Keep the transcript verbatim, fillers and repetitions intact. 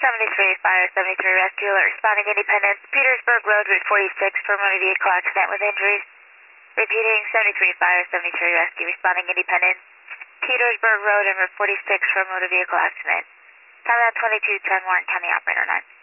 seventy-three, Fire seventy-three Rescue Alert, responding Independence, Petersburg Road, Route forty-six, for motor vehicle accident with injuries. Repeating, seventy-three, Fire seventy-three Rescue, responding Independence, Petersburg Road and Route forty-six for motor vehicle accident. Time out twenty-two ten, Warren County Operator nine.